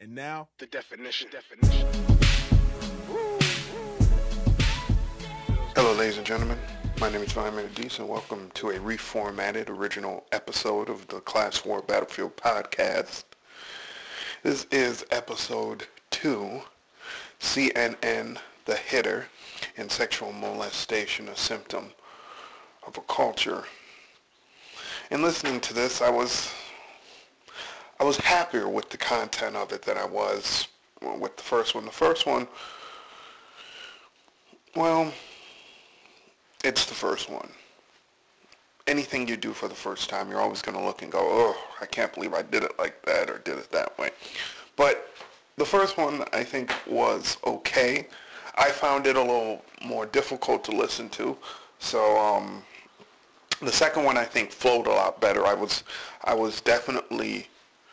And now, The definition. Hello, ladies and gentlemen. My name is Vyman Adis, and welcome to a reformatted original episode of the Class War Battlefield podcast. This is episode 2, CNN, the hitter, and sexual molestation, a symptom of a culture. In listening to this, I was happier with the content of it than I was with the first one. The first one, well, it's the first one. Anything you do for the first time, you're always going to look and go, oh, I can't believe I did it like that or did it that way. But the first one, I think, was okay. I found it a little more difficult to listen to. So the second one, I think, flowed a lot better. I was definitely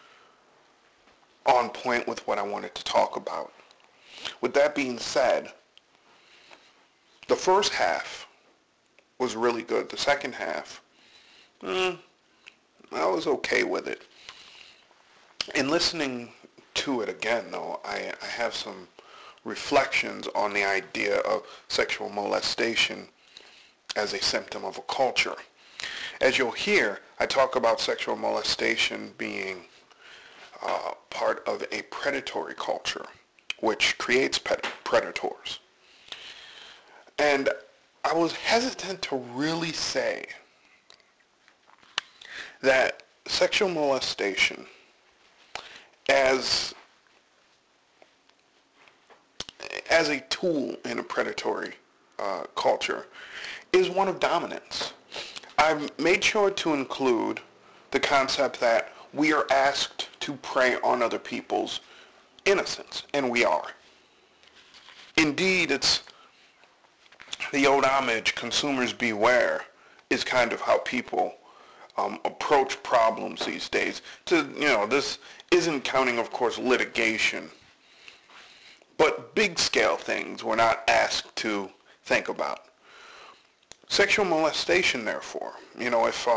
on point with what I wanted to talk about. With that being said, the first half was really good. The second half, I was okay with it. In listening to it again, though, I have some reflections on the idea of sexual molestation as a symptom of a culture. As you'll hear, I talk about sexual molestation being part of a predatory culture, which creates predators. And I was hesitant to really say that sexual molestation as a tool in a predatory culture is one of dominance. I've made sure to include the concept that we are asked to prey on other people's innocence, and we are. Indeed, it's the old homage, consumers beware, is kind of how people approach problems these days. This isn't counting, of course, litigation, but big scale things we're not asked to think about. Sexual molestation, therefore, if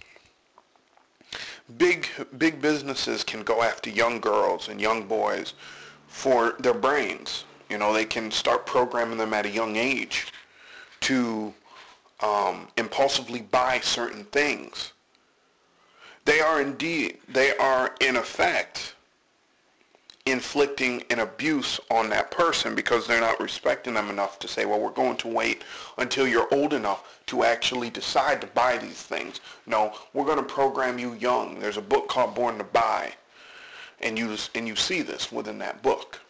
big businesses can go after young girls and young boys for their brains, they can start programming them at a young age to impulsively buy certain things. They are in effect inflicting an abuse on that person because they're not respecting them enough to say, well, we're going to wait until you're old enough to actually decide to buy these things. No, we're going to program you young. There's a book called Born to Buy, and you see this within that book.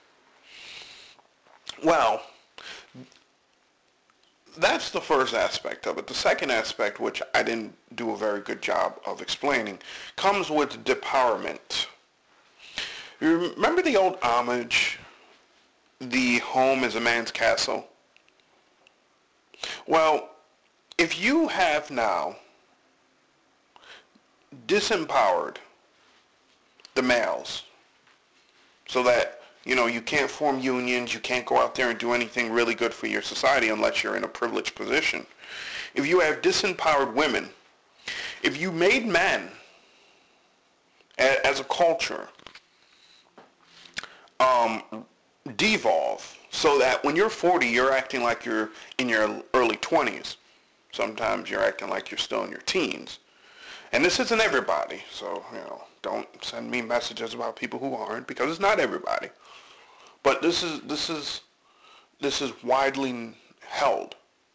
Well, that's the first aspect of it. The second aspect, which I didn't do a very good job of explaining, comes with depowerment. You remember the old homage, the home is a man's castle? Well, if you have now disempowered the males so that you can't form unions, you can't go out there and do anything really good for your society unless you're in a privileged position. If you have disempowered women, if you made men as a culture devolve so that when you're 40, you're acting like you're in your early 20s. Sometimes you're acting like you're still in your teens. And this isn't everybody, so, don't send me messages about people who aren't, because it's not everybody. But this is widely held.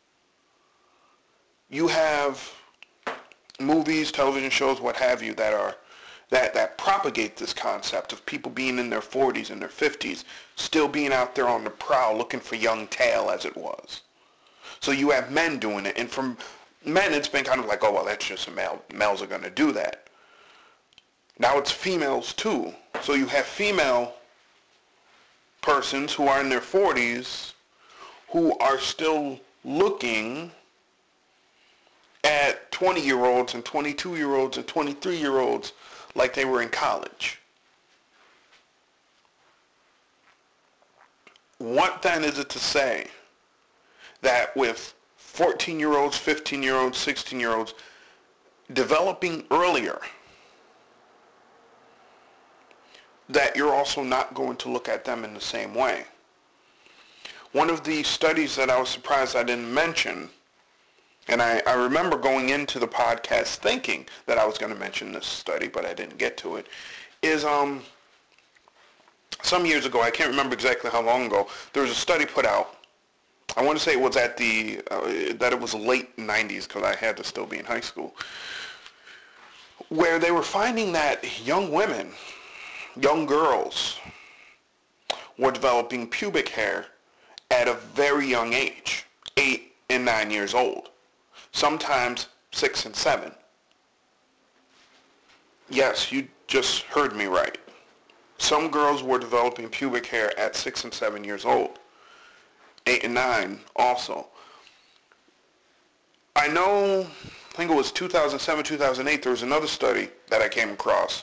You have movies, television shows, what have you, that propagate this concept of people being in their 40s and their 50s, still being out there on the prowl looking for young tail, as it was. So you have men doing it, and from men it's been kind of like, oh, well, that's just a male. Males are going to do that. Now it's females too. So you have female persons who are in their 40s who are still looking at 20-year-olds and 22-year-olds and 23-year-olds like they were in college. What then is it to say that with 14-year-olds, 15-year-olds, 16-year-olds developing earlier, that you're also not going to look at them in the same way. One of the studies that I was surprised I didn't mention, and I remember going into the podcast thinking that I was going to mention this study, but I didn't get to it, is some years ago, I can't remember exactly how long ago, there was a study put out. I want to say it was at that it was late 90s, because I had to still be in high school, where they were finding that young women, young girls, were developing pubic hair at a very young age, 8 and 9 years old, sometimes 6 and 7. Yes, you just heard me right. Some girls were developing pubic hair at 6 and 7 years old. 8 and 9 also. I think it was 2007, 2008, there was another study that I came across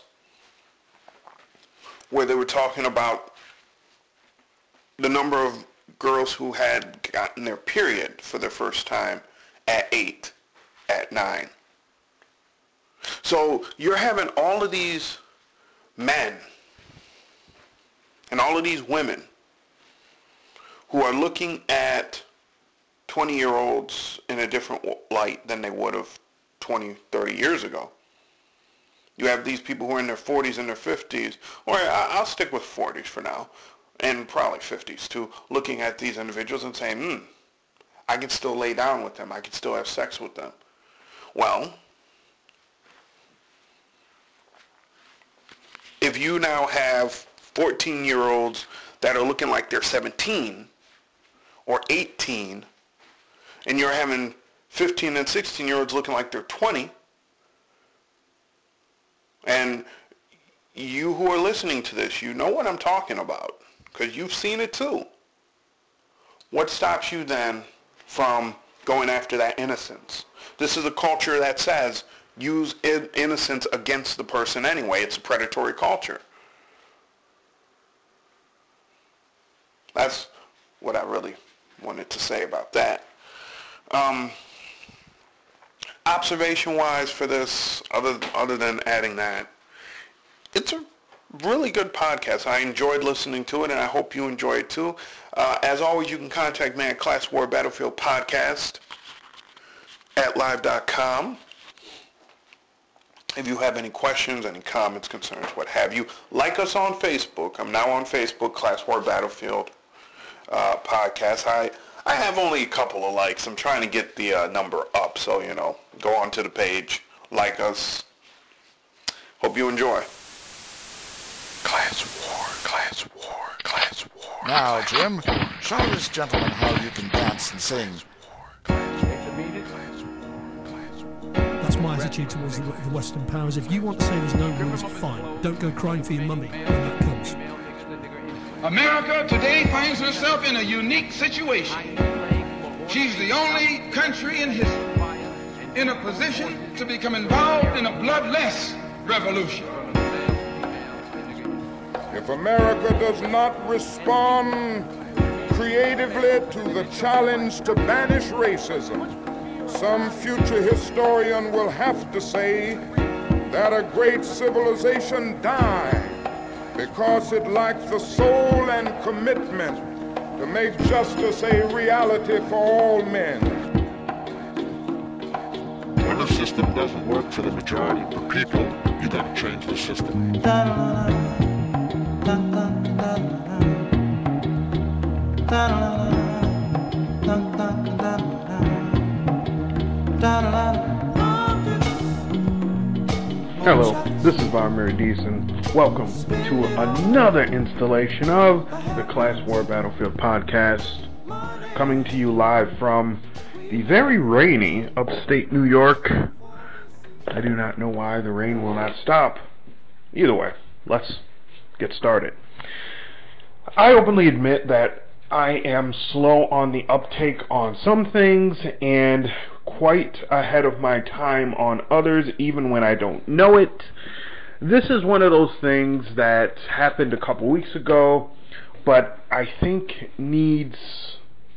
where they were talking about the number of girls who had gotten their period for the first time at 8, at 9. So you're having all of these men and all of these women who are looking at 20-year-olds in a different light than they would have 20, 30 years ago. You have these people who are in their 40s and their 50s, or I'll stick with 40s for now, and probably 50s too, looking at these individuals and saying, I can still lay down with them. I can still have sex with them. Well, if you now have 14-year-olds that are looking like they're 17 or 18, and you're having 15 and 16-year-olds looking like they're 20, and you who are listening to this, you know what I'm talking about, because you've seen it too. What stops you then from going after that innocence? This is a culture that says use innocence against the person anyway. It's a predatory culture. That's what I really wanted to say about that. Observation-wise for this, other than adding that, it's a really good podcast. I enjoyed listening to it, and I hope you enjoy it too. As always, you can contact me at Class War Battlefield Podcast at live.com. If you have any questions, any comments, concerns, what have you, like us on Facebook. I'm now on Facebook, Class War Battlefield Podcast. I have only a couple of likes. I'm trying to get the number up, so, go on to the page, like us. Hope you enjoy. Class War, Class War, Class War. Now, Jim, show this gentleman how you can dance and sing. That's my attitude towards the Western powers. If you want to say there's no rules, fine. Don't go crying for your mummy when that comes. America today finds herself in a unique situation. She's the only country in history in a position to become involved in a bloodless revolution. If America does not respond creatively to the challenge to banish racism, some future historian will have to say that a great civilization died because it lacked the soul and commitment to make justice a reality for all men. When the system doesn't work for the majority of the people, you gotta change the system. Hello, this is Von Mary Deason. Welcome to another installation of the Class War Battlefield Podcast, coming to you live from the very rainy upstate New York. I do not know why the rain will not stop. Either way, let's get started. I openly admit that I am slow on the uptake on some things and quite ahead of my time on others, even when I don't know it. This is one of those things that happened a couple weeks ago, but I think needs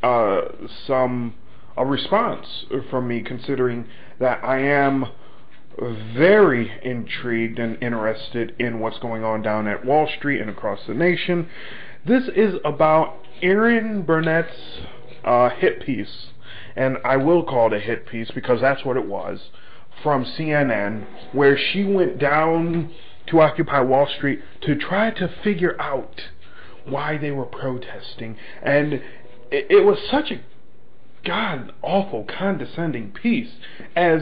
a response from me, considering that I am very intrigued and interested in what's going on down at Wall Street and across the nation. This is about Erin Burnett's hit piece, and I will call it a hit piece because that's what it was, from CNN, where she went down to Occupy Wall Street to try to figure out why they were protesting. And it was such a god-awful, condescending piece, as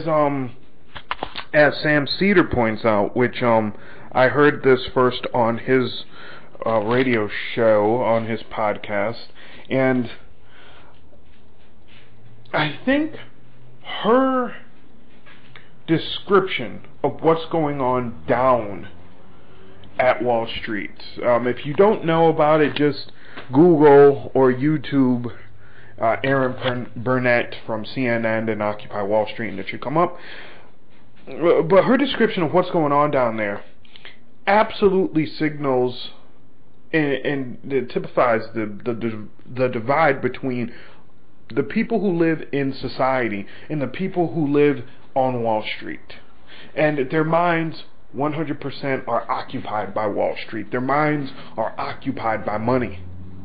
Sam Cedar points out, which I heard this first on his radio show, on his podcast, and I think her description of what's going on down at Wall Street, if you don't know about it, just Google or YouTube Erin Burnett from CNN and Occupy Wall Street, and it should come up. But her description of what's going on down there absolutely signals and it typifies the divide between the people who live in society and the people who live on Wall Street. And their minds 100% are occupied by Wall Street. Their minds are occupied by money.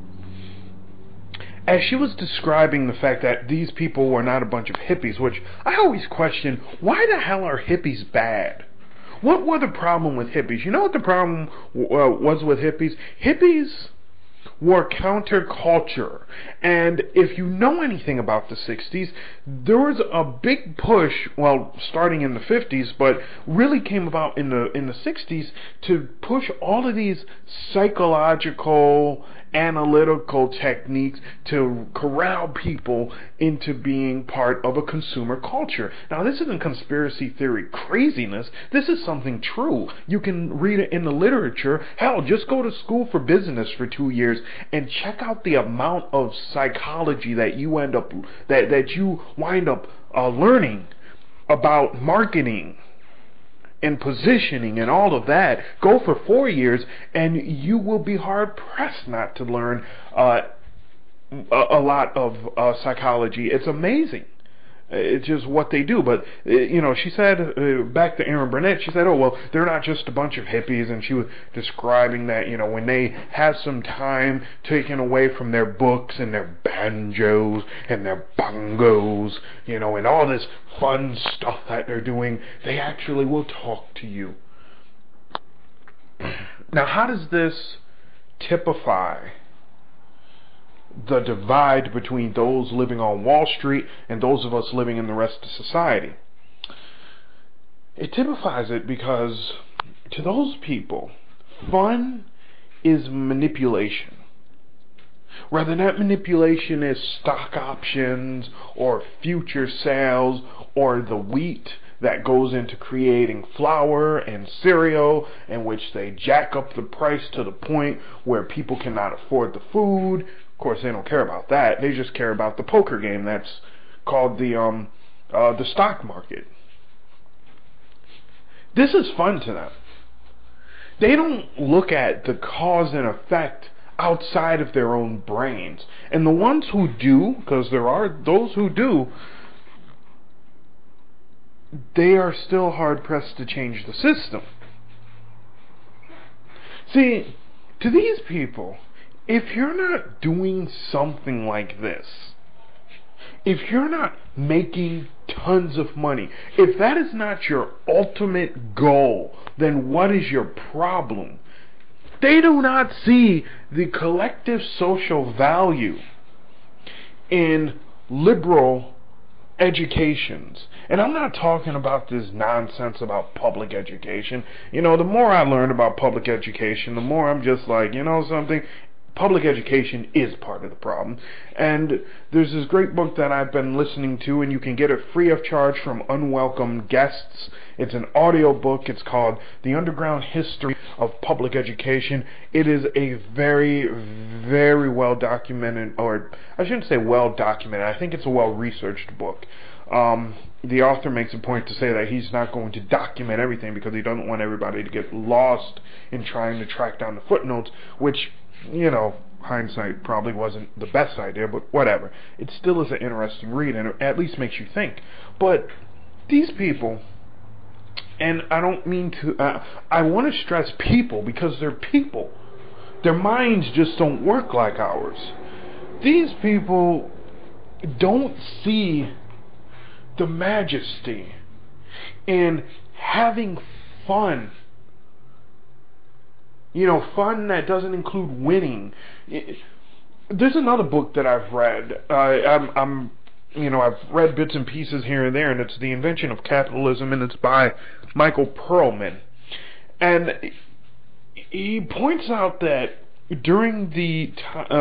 As she was describing the fact that these people were not a bunch of hippies, which I always question, why the hell are hippies bad? What were the problem with hippies? You know what the problem was with hippies? Hippies were counterculture. And if you know anything about the 60s, there was a big push, well, starting in the 50s, but really came about in the 60s to push all of these psychological, analytical techniques to corral people into being part of a consumer culture. Now, this isn't conspiracy theory craziness. This is something true. You can read it in the literature. Hell, just go to school for business for 2 years and check out the amount of psychology that you wind up learning about marketing and positioning and all of that. Go for 4 years and you will be hard pressed not to learn a lot of psychology. It's amazing. It's just what they do. But she said, back to Erin Burnett, she said, oh well, they're not just a bunch of hippies, and she was describing that, when they have some time taken away from their books and their banjos and their bongos, and all this fun stuff that they're doing, they actually will talk to you. Now, how does this typify the divide between those living on Wall Street and those of us living in the rest of society? It typifies it because to those people, fun is manipulation. Whether that manipulation is stock options or future sales or the wheat that goes into creating flour and cereal, in which they jack up the price to the point where people cannot afford the food. Of course, they don't care about that. They just care about the poker game that's called the stock market. This is fun to them. They don't look at the cause and effect outside of their own brains. And the ones who do, because there are those who do, they are still hard-pressed to change the system. See, to these people, if you're not doing something like this, if you're not making tons of money, if that is not your ultimate goal, then what is your problem? They do not see the collective social value in liberal educations. And I'm not talking about this nonsense about public education. The more I learn about public education, the more I'm just like, something, public education is part of the problem. And there's this great book that I've been listening to, and you can get it free of charge from Unwelcome Guests. It's an audio book. It's called The Underground History of Public Education. It is a very, very well documented, or I shouldn't say well documented, I think it's a well researched book. The author makes a point to say that he's not going to document everything because he doesn't want everybody to get lost in trying to track down the footnotes, which, hindsight probably wasn't the best idea, but whatever. It still is an interesting read, and it at least makes you think. But these people, and I don't mean to, I want to stress people because they're people. Their minds just don't work like ours. These people don't see the majesty in having fun. You know, fun that doesn't include winning. There's another book that I've read. I've read bits and pieces here and there, and it's The Invention of Capitalism, and it's by Michael Perlman. And he points out that during the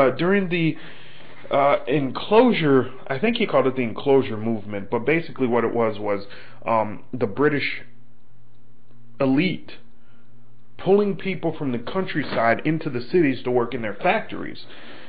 enclosure, I think he called it the enclosure movement, but basically what it was the British elite pulling people from the countryside into the cities to work in their factories.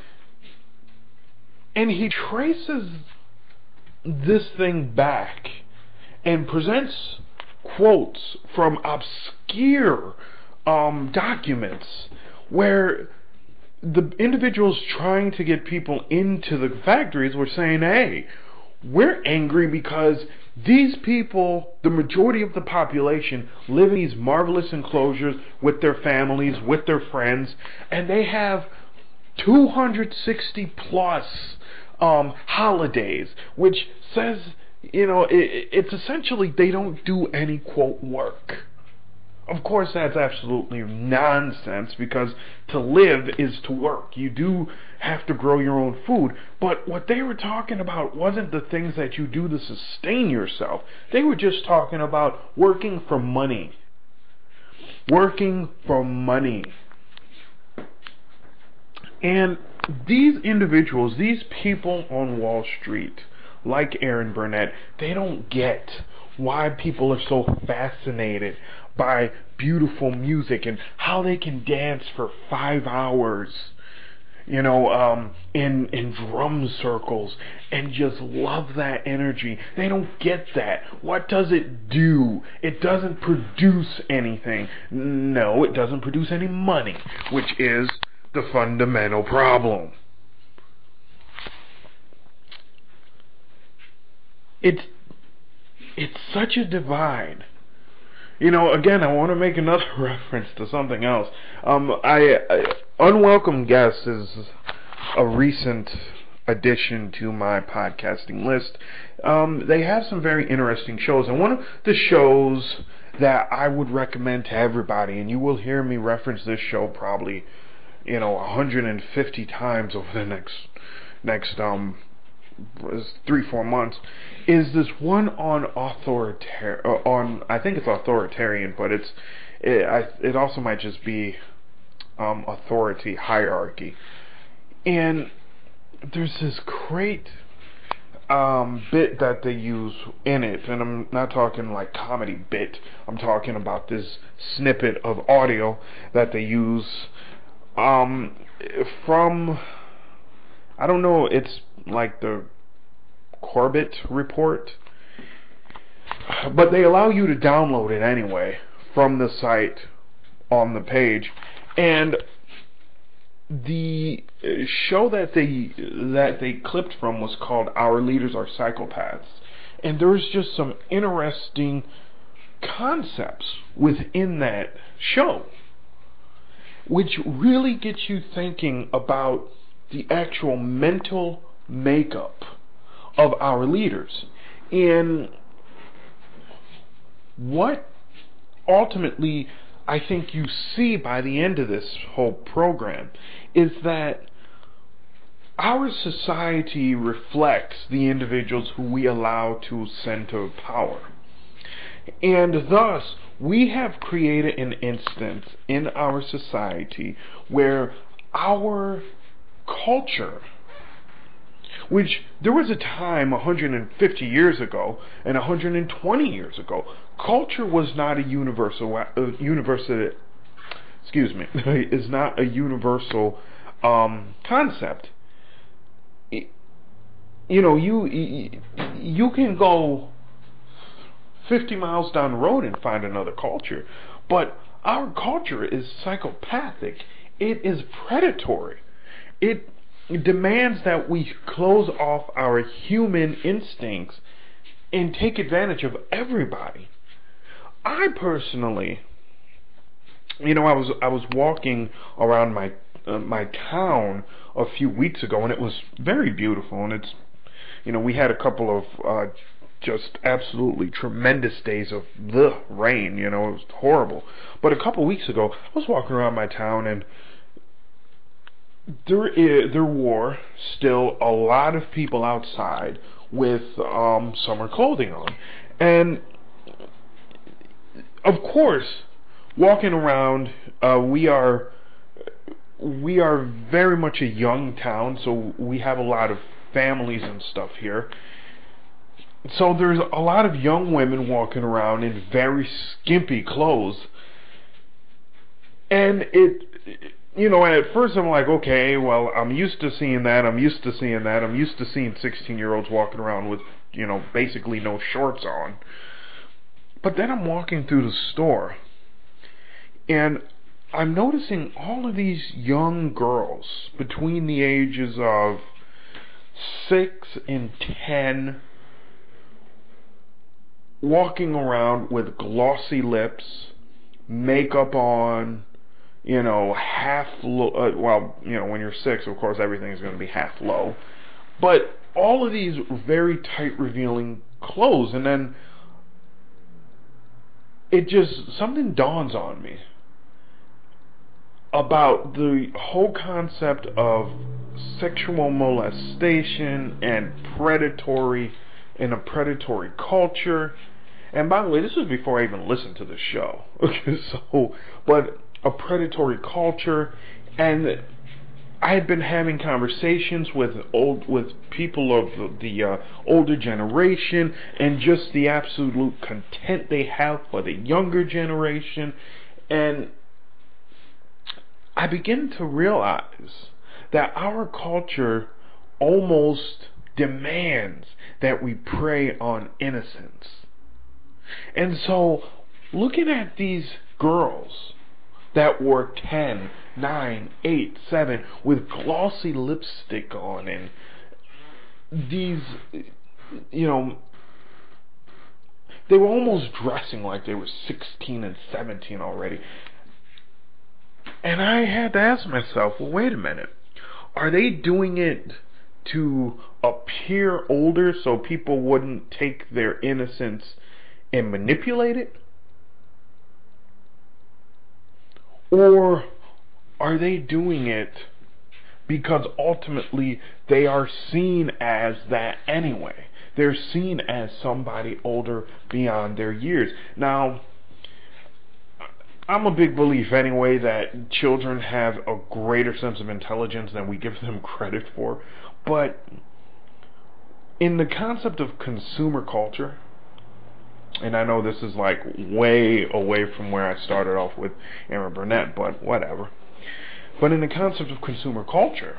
And he traces this thing back and presents quotes from obscure documents where the individuals trying to get people into the factories were saying, hey, we're angry because these people, the majority of the population, live in these marvelous enclosures with their families, with their friends, and they have 260 plus holidays, which says, it's essentially they don't do any, quote, work. Of course, that's absolutely nonsense, because to live is to work. You do have to grow your own food. But what they were talking about wasn't the things that you do to sustain yourself. They were just talking about working for money. Working for money. And these individuals, these people on Wall Street, like Aaron Burnett, they don't get why people are so fascinated by beautiful music and how they can dance for 5 hours, in drum circles and just love that energy. They don't get that. What does it do? It doesn't produce anything. No, it doesn't produce any money, which is the fundamental problem. It's such a divide. Again, I want to make another reference to something else. Unwelcome Guests is a recent addition to my podcasting list. They have some very interesting shows, and one of the shows that I would recommend to everybody, and you will hear me reference this show probably, 150 times over the next 3-4 months, is this one on I think it's authoritarian, but it also might just be authority hierarchy. And there's this great bit that they use in it, and I'm not talking like comedy bit, I'm talking about this snippet of audio that they use from, I don't know, it's like the Corbett Report, but they allow you to download it anyway from the site on the page. And the show that they clipped from was called Our Leaders Are Psychopaths, and there's just some interesting concepts within that show which really gets you thinking about the actual mental makeup of our leaders. And what ultimately I think you see by the end of this whole program is that our society reflects the individuals who we allow to ascend to power. And thus, we have created an instance in our society where our culture, which there was a time 150 years ago and 120 years ago, culture was not a universal concept. You can go 50 miles down the road and find another culture, but our culture is psychopathic. It is predatory. It demands that we close off our human instincts and take advantage of everybody. I personally, I was walking around my town a few weeks ago, and it was very beautiful, and it's, we had a couple of just absolutely tremendous days of the rain, it was horrible. But a couple weeks ago, I was walking around my town, and there were still a lot of people outside with summer clothing on. And of course, walking around, we are very much a young town, so we have a lot of families and stuff here. So there's a lot of young women walking around in very skimpy clothes. And at first I'm like, okay, well, I'm used to seeing that. I'm used to seeing 16-year-olds walking around with, basically no shorts on. But then I'm walking through the store, and I'm noticing all of these young girls between the ages of 6 and 10 walking around with glossy lips, makeup on, half low. When you're 6, of course, everything's going to be half low. But all of these very tight, revealing clothes, and then something dawns on me about the whole concept of sexual molestation and a predatory culture. And by the way, this was before I even listened to the show. Okay, but a predatory culture, and I had been having conversations with people of the older generation, and just the absolute contempt they have for the younger generation, and I begin to realize that our culture almost demands that we prey on innocence. And so, looking at these girls that were 10, 9, 8, 7, with glossy lipstick on, and these, they were almost dressing like they were 16 and 17 already. And I had to ask myself, well, wait a minute. Are they doing it to appear older so people wouldn't take their innocence and manipulate it? Or are they doing it because ultimately they are seen as that anyway? They're seen as somebody older beyond their years. Now, I'm a big believer anyway that children have a greater sense of intelligence than we give them credit for. But in the concept of consumer culture, and I know this is like way away from where I started off with Aaron Burnett, but whatever. But in the concept of consumer culture,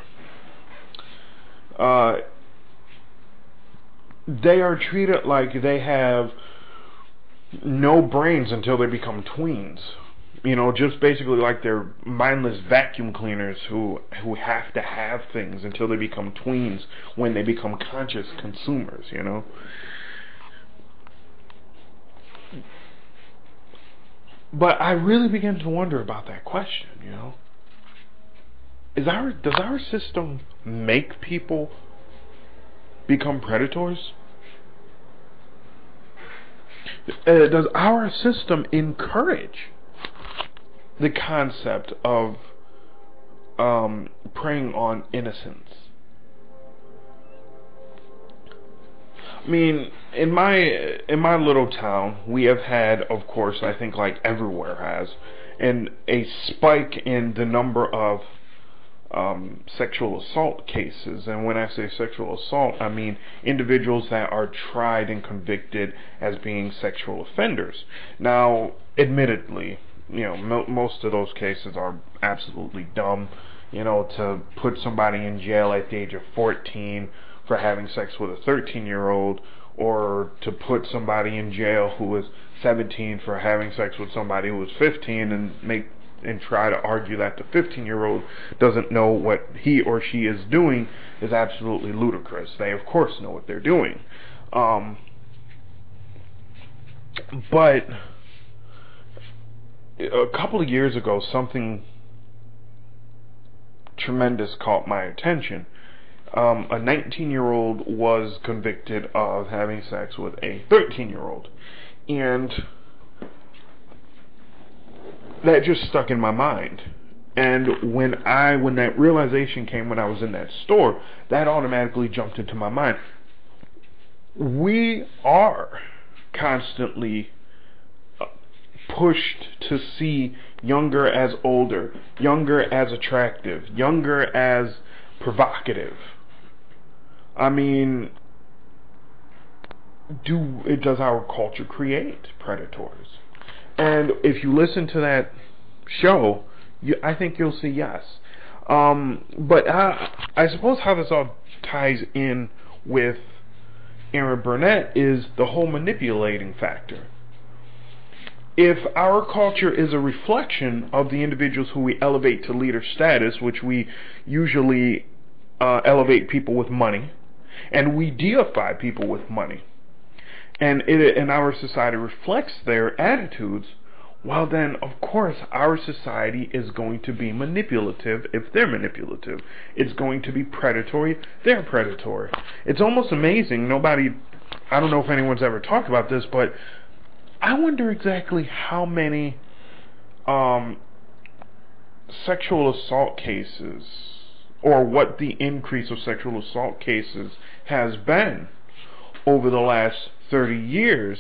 they are treated like they have no brains until they become tweens. Just basically like they're mindless vacuum cleaners who have to have things until they become tweens, when they become conscious consumers, But I really began to wonder about that question, Does our system make people become predators? Does our system encourage the concept of preying on innocence? I mean, in my little town, we have had, of course, I think like everywhere has, and a spike in the number of sexual assault cases. And when I say sexual assault, I mean individuals that are tried and convicted as being sexual offenders. Now, admittedly, most of those cases are absolutely dumb. To put somebody in jail at the age of 14 for having sex with a 13-year-old, or to put somebody in jail who was 17 for having sex with somebody who was 15, and try to argue that the 15-year-old doesn't know what he or she is doing, is absolutely ludicrous. They, of course, know what they're doing. But a couple of years ago, something tremendous caught my attention. A 19-year-old was convicted of having sex with a 13-year-old. And that just stuck in my mind. And when that realization came when I was in that store, that automatically jumped into my mind. We are constantly pushed to see younger as older, younger as attractive, younger as provocative. I mean, does our culture create predators? And if you listen to that show, I think you'll see yes. But I suppose how this all ties in with Erin Burnett is the whole manipulating factor. If our culture is a reflection of the individuals who we elevate to leader status, which we usually elevate people with money, and we deify people with money, and our society reflects their attitudes, well then, of course, our society is going to be manipulative if they're manipulative. It's going to be predatory, they're predatory. It's almost amazing, I don't know if anyone's ever talked about this, but I wonder exactly how many sexual assault cases, or what the increase of sexual assault cases has been over the last 30 years.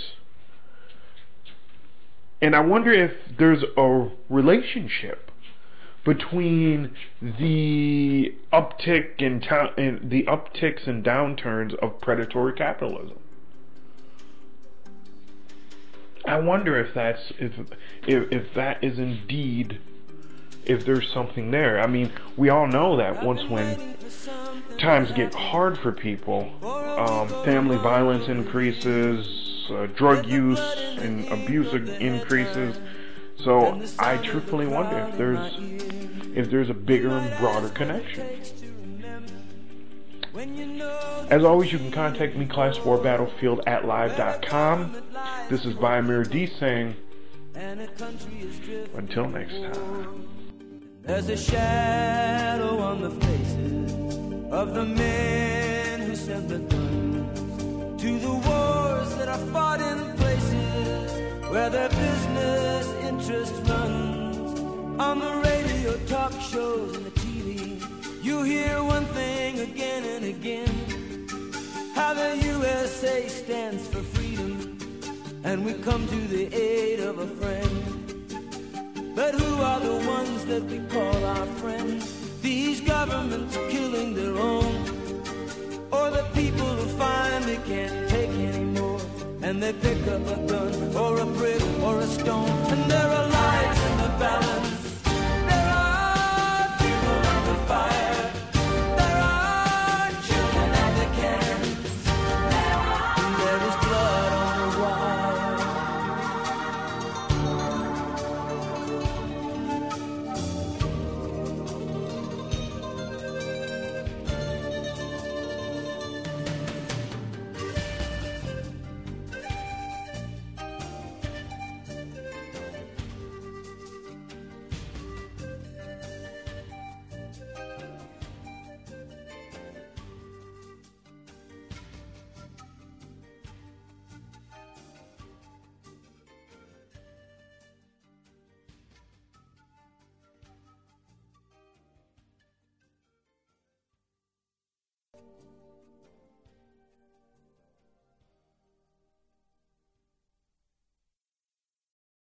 And I wonder if there's a relationship between the upticks and downturns of predatory capitalism. I wonder if that is indeed, if there's something there. I mean, we all know that when times get hard for people, family violence increases, drug use and abuse increases. So I truthfully wonder if there's a bigger and broader connection. As always, you can contact me, classwarbattlefield@live.com. This is Vamir D saying, until next time. There's a shadow on the faces of the men who sent the guns to the wars that are fought in places where their business interest runs. On the radio, talk shows, and the TV, you hear one thing again and again, how the USA stands for freedom, and we come to the aid of a friend. But who are the ones that we call our friends? These governments killing their own, or the people who finally can't take anymore, and they pick up a gun or a brick or a stone, and there are lives in the balance. There are people under fire. There are children at the cans. And there is blood on the wire.